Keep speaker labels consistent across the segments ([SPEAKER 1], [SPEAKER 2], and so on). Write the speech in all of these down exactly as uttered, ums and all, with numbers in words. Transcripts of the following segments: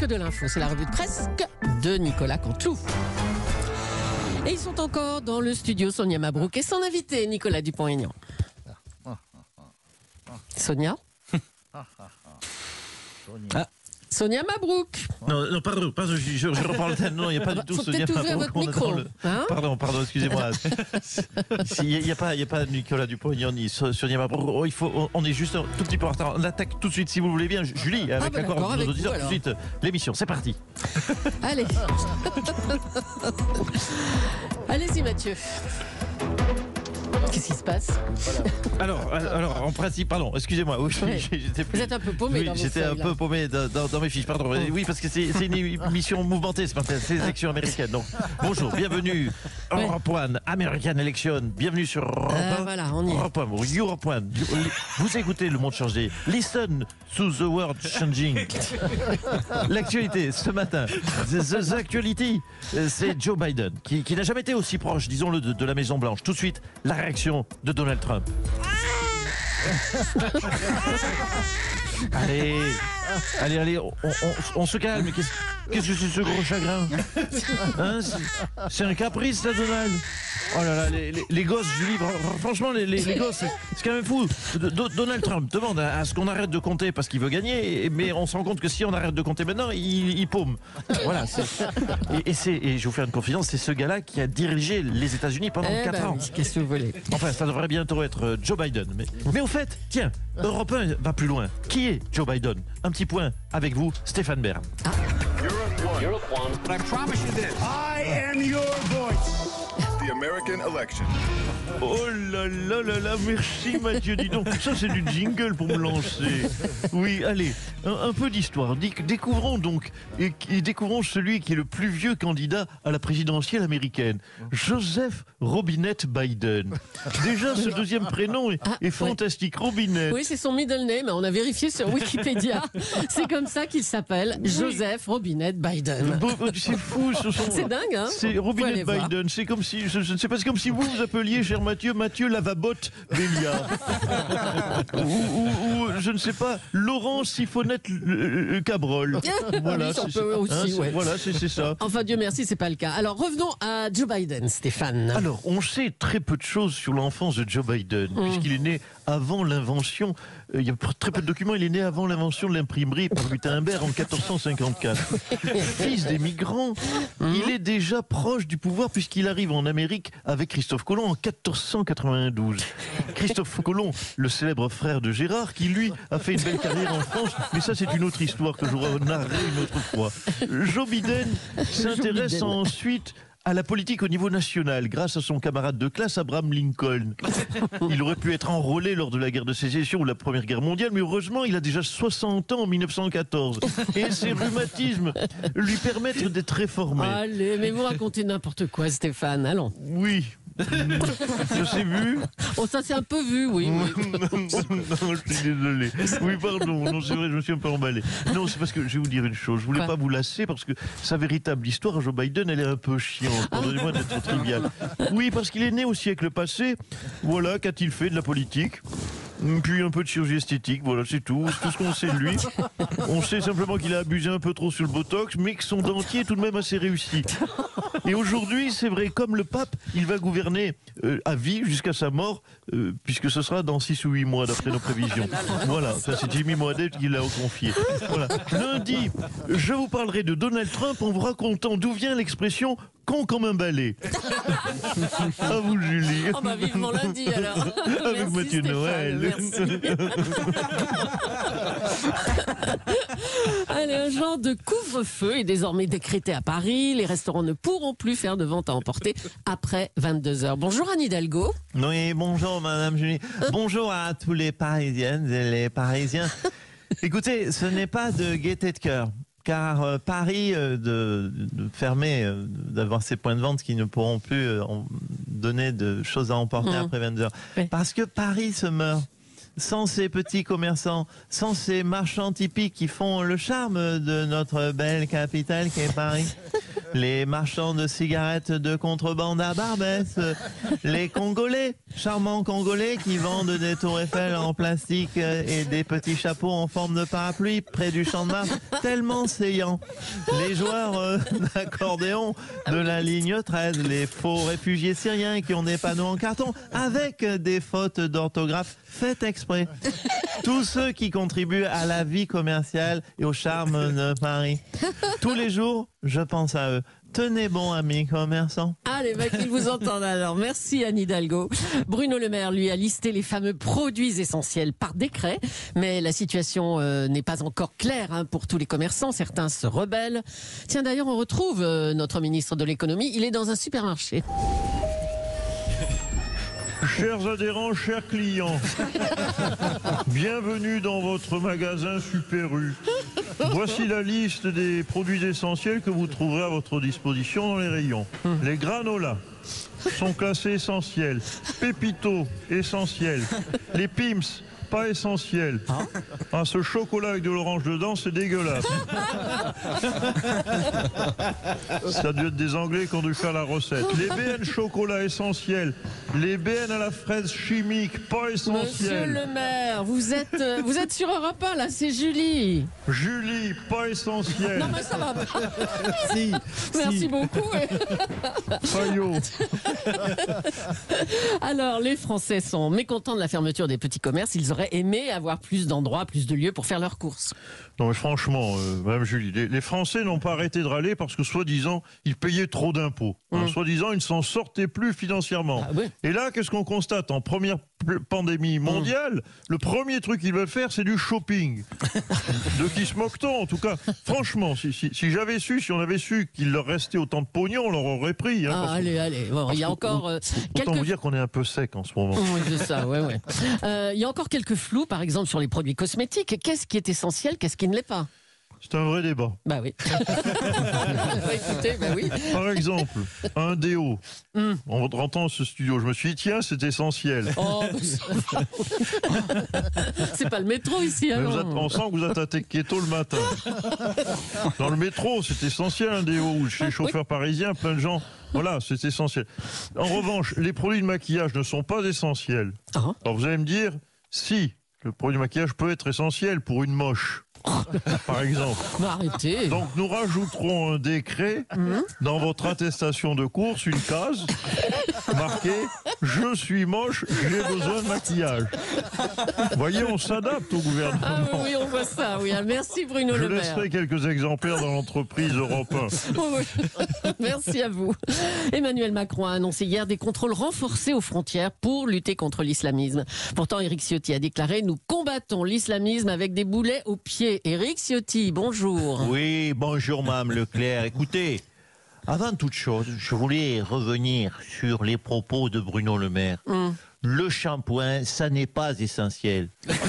[SPEAKER 1] presque de l'info. C'est la revue de presse de Nicolas Canteloup. Et ils sont encore dans le studio, Sonia Mabrouk et son invité, Nicolas Dupont-Aignan. Sonia
[SPEAKER 2] Ah.
[SPEAKER 1] Sonia Mabrouk.
[SPEAKER 2] Non, non, pardon, pardon je, je, je reprends le thème. Non, il n'y a pas du tout
[SPEAKER 1] Faut
[SPEAKER 2] Sonia
[SPEAKER 1] peut-être ouvrir
[SPEAKER 2] Mabrouk.
[SPEAKER 1] votre micro.
[SPEAKER 2] Le...
[SPEAKER 1] Hein
[SPEAKER 2] pardon, pardon, excusez-moi. Il n'y a, a, a pas Nicolas Dupont-Aignan ni Sonia Mabrouk. Oh, il faut, on, on est juste un tout petit peu en retard. On attaque tout de suite, si vous voulez bien. Julie, avec
[SPEAKER 1] ah bah
[SPEAKER 2] l'accord de nos
[SPEAKER 1] avec
[SPEAKER 2] auditeurs,
[SPEAKER 1] vous,
[SPEAKER 2] tout de suite, l'émission. C'est parti.
[SPEAKER 1] Allez. Allez-y, Mathieu. Qu'est-ce qui se passe?
[SPEAKER 2] alors, alors, en principe, pardon, excusez-moi. Oui,
[SPEAKER 1] ouais.
[SPEAKER 2] j'étais plus...
[SPEAKER 1] Vous êtes un peu paumé
[SPEAKER 2] oui,
[SPEAKER 1] dans vos
[SPEAKER 2] j'étais
[SPEAKER 1] feuilles,
[SPEAKER 2] un peu
[SPEAKER 1] là.
[SPEAKER 2] paumé dans, dans, dans mes fiches, pardon. Oh. Oui, parce que c'est, c'est une émission mouvementée ce matin, c'est les élections américaines. Donc, bonjour, bienvenue,
[SPEAKER 1] ouais.
[SPEAKER 2] Europe One, American Election, bienvenue sur Europe
[SPEAKER 1] euh, voilà, on y est.
[SPEAKER 2] Europe One, Europe One. Vous écoutez Le Monde Changé. Listen to the world changing. L'actualité ce matin, the, the, the actuality, c'est Joe Biden, qui, qui n'a jamais été aussi proche, disons-le, de, de la Maison Blanche. Tout de suite, la réaction de Donald Trump. Allez, allez, allez, on, on, on se calme. Qu'est-ce, qu'est-ce que c'est ce gros chagrin, hein, c'est, c'est un caprice, là, Donald. Oh là là, les, les, les gosses, Julie, franchement, les, les, les gosses, c'est, c'est quand même fou. De, de, Donald Trump demande à, à ce qu'on arrête de compter parce qu'il veut gagner, mais on se rend compte que si on arrête de compter maintenant, il, il paume. Voilà. C'est, et, et, c'est, et je vais vous faire une confidence, c'est ce gars-là qui a dirigé les États-Unis pendant
[SPEAKER 1] eh
[SPEAKER 2] quatre
[SPEAKER 1] ben
[SPEAKER 2] ans.
[SPEAKER 1] Oui, qu'est-ce que vous voulez?
[SPEAKER 2] Enfin, ça devrait bientôt être Joe Biden. Mais, mais au fait, tiens, Europe un va plus loin. Qui est Joe Biden? Un petit point avec vous, Stéphane Bern.
[SPEAKER 1] Ah.
[SPEAKER 3] Europe One. But I promise you this. I am your voice. The American election.
[SPEAKER 2] Oh là là là là, merci Mathieu, dis donc, ça c'est du jingle pour me lancer. Oui, allez, un, un peu d'histoire. Découvrons donc, et, et découvrons celui qui est le plus vieux candidat à la présidentielle américaine, Joseph Robinette Biden. Déjà, ce deuxième prénom est,
[SPEAKER 1] ah,
[SPEAKER 2] est fantastique, ouais. Robinette.
[SPEAKER 1] Oui, c'est son middle name, on a vérifié sur Wikipédia. C'est comme ça qu'il s'appelle, oui. Joseph Robinette Biden.
[SPEAKER 2] Bon, c'est fou, ce sont...
[SPEAKER 1] C'est dingue, hein?
[SPEAKER 2] C'est Robinette Biden, voir. C'est comme si, je, je ne sais pas, c'est comme si vous vous appeliez, cher Mathieu, Mathieu Lavabotte Béliard. ou, ou, ou, je ne sais pas, Laurent Siphonnette euh, Cabrol. Voilà,
[SPEAKER 1] oui,
[SPEAKER 2] c'est,
[SPEAKER 1] peut aussi,
[SPEAKER 2] hein,
[SPEAKER 1] ouais.
[SPEAKER 2] voilà c'est, c'est ça.
[SPEAKER 1] Enfin, Dieu merci, c'est pas le cas. Alors, revenons à Joe Biden, Stéphane.
[SPEAKER 2] Alors, on sait très peu de choses sur l'enfance de Joe Biden, mmh. puisqu'il est né avant l'invention, euh, il y a très peu de documents, il est né avant l'invention de l'imprimerie par Gutenberg en quatorze cent cinquante-quatre. Fils des migrants, mmh. il est déjà proche du pouvoir puisqu'il arrive en Amérique avec Christophe Colomb en quatorze cent quatre-vingt-douze. Christophe Colomb, le célèbre frère de Gérard, qui lui a fait une belle carrière en France, mais ça c'est une autre histoire que je narrerai une autre fois. Joe Biden s'intéresse ensuite à la politique au niveau national, grâce à son camarade de classe Abraham Lincoln. Il aurait pu être enrôlé lors de la guerre de sécession ou la Première Guerre mondiale, mais heureusement, il a déjà soixante ans en mille neuf cent quatorze. Et ses rhumatismes lui permettent d'être réformé.
[SPEAKER 1] Allez, mais vous racontez n'importe quoi, Stéphane, allons.
[SPEAKER 2] Oui. Je sais vu.
[SPEAKER 1] Oh, ça c'est un peu vu, oui. oui.
[SPEAKER 2] non, non, je suis désolé. Oui, pardon. Non, c'est vrai, je me suis un peu emballé. Non, c'est parce que je vais vous dire une chose. Je voulais Quoi pas vous lasser parce que sa véritable histoire, Joe Biden, elle est un peu chiante. Pardonnez-moi d'être trop trivial. Oui, parce qu'il est né au siècle passé. Voilà, qu'a-t-il fait de la politique? Puis un peu de chirurgie esthétique, voilà, c'est tout. C'est tout ce qu'on sait de lui. On sait simplement qu'il a abusé un peu trop sur le botox, mais que son dentier est tout de même assez réussi. Et aujourd'hui, c'est vrai, comme le pape, il va gouverner euh, à vie jusqu'à sa mort, euh, puisque ce sera dans six ou huit mois, d'après nos prévisions. Voilà, ça c'est Jimmy Moadet qui l'a confié. Voilà. Lundi, je vous parlerai de Donald Trump en vous racontant d'où vient l'expression « con comme un balai ». À vous, Julie.
[SPEAKER 1] Oh bah vivement lundi, alors.
[SPEAKER 2] Avec
[SPEAKER 1] merci,
[SPEAKER 2] Mathieu
[SPEAKER 1] Stéphane,
[SPEAKER 2] Noël.
[SPEAKER 1] Merci. Allez, un genre de couvre-feu est désormais décrété à Paris. Les restaurants ne pourront plus faire de vente à emporter après vingt-deux heures. Bonjour Anne Hidalgo.
[SPEAKER 4] Oui, bonjour Madame Julie. Bonjour à tous les Parisiennes et les Parisiens. Écoutez, ce n'est pas de gaieté de cœur. Car euh, Paris, euh, de, de fermer, euh, d'avoir ces points de vente qui ne pourront plus euh, donner de choses à emporter mmh. après vingt-deux heures. Oui. Parce que Paris se meurt. Sans ces petits commerçants, sans ces marchands typiques qui font le charme de notre belle capitale qui est Paris. les marchands de cigarettes de contrebande à Barbès, les Congolais, charmants Congolais qui vendent des tours Eiffel en plastique et des petits chapeaux en forme de parapluie près du champ de Mars, tellement saillants. Les joueurs euh, d'accordéon de la ligne treize, les faux réfugiés syriens qui ont des panneaux en carton avec des fautes d'orthographe faites exprès. Tous ceux qui contribuent à la vie commerciale et au charme de Paris. Tous les jours, je pense à eux. Tenez bon, amis commerçants.
[SPEAKER 1] Allez, bah, qu'ils vous entendent alors. Merci Anne Hidalgo. Bruno Le Maire, lui, a listé les fameux produits essentiels par décret. Mais la situation euh, n'est pas encore claire hein, pour tous les commerçants. Certains se rebellent. Tiens, d'ailleurs, on retrouve euh, notre ministre de l'économie. Il est dans un supermarché.
[SPEAKER 2] Chers adhérents, chers clients, bienvenue dans votre magasin Super U. Voici la liste des produits essentiels que vous trouverez à votre disposition dans les rayons. Les granolas sont classés essentiels. Pépito, essentiel. Les Pim's, pas essentiel. Ah, ce chocolat avec de l'orange dedans, c'est dégueulasse. Ça a dû être des Anglais qui ont dû faire la recette. Les B N chocolat essentiel. Les B N à la fraise chimique, pas
[SPEAKER 1] Monsieur
[SPEAKER 2] essentiel.
[SPEAKER 1] Le Maire, vous êtes, euh, vous êtes sur Europe un, là, c'est Julie.
[SPEAKER 2] Julie, pas essentiel.
[SPEAKER 1] Non, mais ça va.
[SPEAKER 4] Si,
[SPEAKER 1] Merci
[SPEAKER 4] si.
[SPEAKER 1] beaucoup.
[SPEAKER 2] Payot.
[SPEAKER 1] Alors, les Français sont mécontents de la fermeture des petits commerces. Ils auraient aimé avoir plus d'endroits, plus de lieux pour faire leurs courses.
[SPEAKER 2] Non mais franchement, euh, Madame Julie, les, les Français n'ont pas arrêté de râler parce que soi-disant, ils payaient trop d'impôts. Hein,
[SPEAKER 1] Mmh.
[SPEAKER 2] Soi-disant, ils ne s'en sortaient plus financièrement.
[SPEAKER 1] Ah ouais.
[SPEAKER 2] Et là, qu'est-ce qu'on constate? En première p- pandémie mondiale, le premier truc qu'ils veulent faire, c'est du shopping. De qui se moque-t-on, en tout cas? Franchement, si, si, si j'avais su, si on avait su qu'il leur restait autant de pognon, on leur aurait pris. Hein,
[SPEAKER 1] Ah,
[SPEAKER 2] parce que-
[SPEAKER 1] allez, allez. Bon, il y a
[SPEAKER 2] que-
[SPEAKER 1] encore euh,
[SPEAKER 2] Autant
[SPEAKER 1] quelques...
[SPEAKER 2] vous dire qu'on est un peu sec en ce moment.
[SPEAKER 1] Oui, c'est ça, ouais, ouais. Euh, il y a encore quelques flous, par exemple, sur les produits cosmétiques. Qu'est-ce qui est essentiel, qu'est-ce qui ne l'est pas?
[SPEAKER 2] C'est un vrai débat.
[SPEAKER 1] Bah oui. Bah, écoutez, bah oui.
[SPEAKER 2] Par exemple, un déo.
[SPEAKER 1] Mm.
[SPEAKER 2] En rentrant dans ce studio, je me suis dit, tiens, c'est essentiel.
[SPEAKER 1] Oh, bah, c'est pas le métro ici, hein,
[SPEAKER 2] Mais vous
[SPEAKER 1] non.
[SPEAKER 2] êtes- on sent que vous êtes à Tequeto le matin. Dans le métro, c'est essentiel un déo. Ou chez les chauffeurs parisiens, plein de gens. Voilà, c'est essentiel. En revanche, les produits de maquillage ne sont pas essentiels.
[SPEAKER 1] Ah.
[SPEAKER 2] Alors vous allez me dire, si, le produit de maquillage peut être essentiel pour une moche. Par exemple.
[SPEAKER 1] Mais arrêtez.
[SPEAKER 2] Donc nous rajouterons un décret dans votre attestation de course, une case marquée « Je suis moche, j'ai besoin de maquillage ». Voyez, on s'adapte au gouvernement.
[SPEAKER 1] Ah oui, oui, on voit ça, oui. Merci Bruno
[SPEAKER 2] Je
[SPEAKER 1] Le Maire.
[SPEAKER 2] laisserai quelques exemplaires dans l'entreprise Europe un.
[SPEAKER 1] Oh, oui. Merci à vous. Emmanuel Macron a annoncé hier des contrôles renforcés aux frontières pour lutter contre l'islamisme. Pourtant, Éric Ciotti a déclaré « Nous combattons l'islamisme avec des boulets aux pieds ». Éric Ciotti, bonjour.
[SPEAKER 4] Oui, bonjour Mme Leclerc. Écoutez, avant toute chose, je voulais revenir sur les propos de Bruno Le Maire.
[SPEAKER 1] Mm.
[SPEAKER 4] Le shampoing, ça n'est pas essentiel.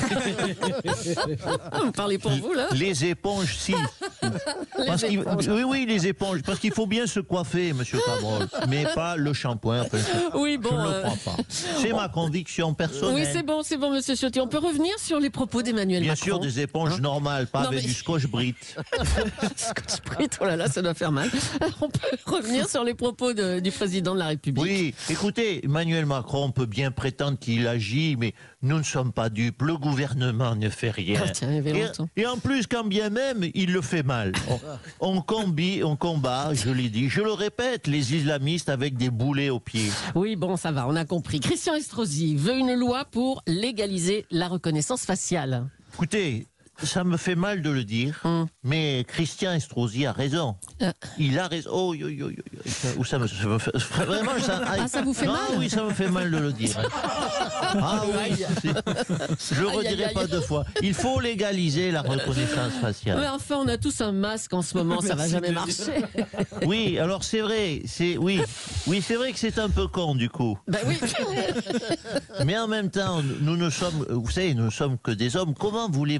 [SPEAKER 1] Ah, vous parlez pour vous, là?
[SPEAKER 4] Les éponges, si. Parce qu'il-
[SPEAKER 1] éponges.
[SPEAKER 4] oui, oui, les éponges. Parce qu'il faut bien se coiffer, monsieur Cabrol. Mais pas le shampoing. Enfin, je,
[SPEAKER 1] Oui, bon.
[SPEAKER 4] je ne le
[SPEAKER 1] euh,
[SPEAKER 4] crois pas. C'est ma conviction personnelle.
[SPEAKER 1] Oui, c'est bon, c'est bon, monsieur Ciotti. On peut revenir sur les propos d'Emmanuel
[SPEAKER 4] Bien
[SPEAKER 1] Macron.
[SPEAKER 4] sûr, des éponges normales, pas
[SPEAKER 1] Non,
[SPEAKER 4] avec
[SPEAKER 1] mais-
[SPEAKER 4] du scotch Brit.
[SPEAKER 1] Scotch Brit, oh là là, ça doit faire mal. On peut revenir sur les propos de- du président de la République.
[SPEAKER 4] Oui, écoutez, Emmanuel Macron peut bien prétendre qu'il agit, mais nous ne sommes pas dupes. Le gouvernement ne fait rien.
[SPEAKER 1] Ah, tiens, il y avait
[SPEAKER 4] et,
[SPEAKER 1] longtemps.
[SPEAKER 4] et en plus, quand bien même, il le fait mal. On, on, combi- on combat, je l'ai dit, je le répète, les islamistes avec des boulets aux pieds.
[SPEAKER 1] Oui, bon, ça va, on a compris. Christian Estrosi veut une loi pour légaliser la reconnaissance faciale.
[SPEAKER 4] Écoutez, ça me fait mal de le dire,
[SPEAKER 1] Hum.
[SPEAKER 4] mais Christian Estrosi a raison.
[SPEAKER 1] Euh.
[SPEAKER 4] Il a raison. Oh, yo, yo, yo, yo. Ça, ou ça me, ça me fait, vraiment, ça,
[SPEAKER 1] Ah, ça vous fait
[SPEAKER 4] non,
[SPEAKER 1] mal
[SPEAKER 4] oui, ça me fait mal de le dire. Ah oui, c'est- je le
[SPEAKER 1] Aïe, aïe,
[SPEAKER 4] redirai
[SPEAKER 1] aïe.
[SPEAKER 4] pas deux fois. Il faut légaliser la reconnaissance
[SPEAKER 1] Mais
[SPEAKER 4] faciale.
[SPEAKER 1] enfin, on a tous un masque en ce moment, ça va jamais marcher.
[SPEAKER 4] Oui, alors c'est vrai, c'est oui, oui, c'est vrai que c'est un peu con du coup.
[SPEAKER 1] Ben oui.
[SPEAKER 4] Mais en même temps, nous ne sommes, vous savez, nous ne sommes que des hommes. Comment voulez-vous qu'on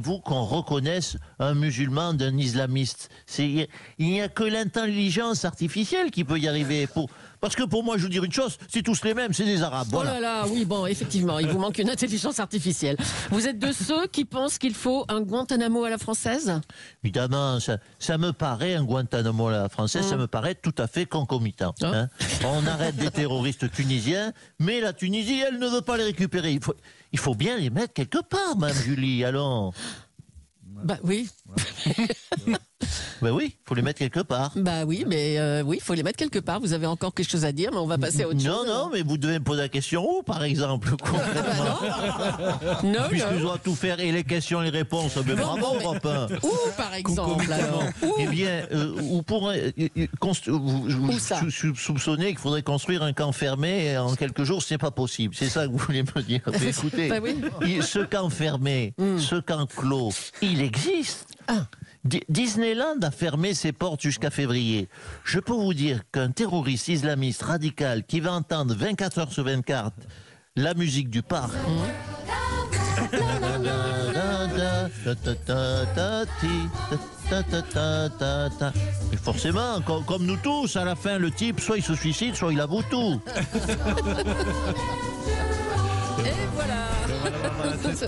[SPEAKER 4] gens reconnaissent un musulman d'un islamiste. C'est, il n'y a que l'intelligence artificielle qui peut y arriver. Pour, parce que pour moi, je vous dire une chose, c'est tous les mêmes, c'est des Arabes. Voilà.
[SPEAKER 1] Oh là là, oui, bon, effectivement, il vous manque une intelligence artificielle. Vous êtes de ceux qui pensent qu'il faut un Guantanamo à la française?
[SPEAKER 4] Évidemment, ça, ça me paraît, un Guantanamo à la française, mmh. ça me paraît tout à fait concomitant. Oh. Hein. On arrête des terroristes tunisiens, mais la Tunisie, elle ne veut pas les récupérer. Il faut, il faut bien les mettre quelque part, Mme Julie, allons.
[SPEAKER 1] Bah oui.
[SPEAKER 4] Ben oui, il faut les mettre quelque part.
[SPEAKER 1] Bah oui, mais euh, oui, il faut les mettre quelque part. Vous avez encore quelque chose à dire, mais on va passer à autre
[SPEAKER 4] non,
[SPEAKER 1] chose.
[SPEAKER 4] Non, non, mais vous devez me poser la question où, par exemple, concrètement?
[SPEAKER 1] non, non,
[SPEAKER 4] Puisque
[SPEAKER 1] non.
[SPEAKER 4] je dois tout faire, et les questions, les réponses, ben
[SPEAKER 1] non,
[SPEAKER 4] bravo,
[SPEAKER 1] mais...
[SPEAKER 4] Europe un.
[SPEAKER 1] Où, par exemple, alors où?
[SPEAKER 4] Eh bien, euh, ou pour, euh, const... vous, vous sou sou soupçonnez qu'il faudrait construire un camp fermé en quelques jours, c'est pas possible. C'est ça que vous voulez me dire. Mais écoutez,
[SPEAKER 1] bah oui.
[SPEAKER 4] il, ce camp fermé, mm. ce camp clos, il existe. Ah. Disneyland a fermé ses portes jusqu'à février. Je peux vous dire qu'un terroriste islamiste radical qui va entendre vingt-quatre heures sur vingt-quatre la musique du parc. Et forcément, comme, comme nous tous, à la fin, le type, soit il se suicide, soit il avoue tout.
[SPEAKER 1] Et voilà.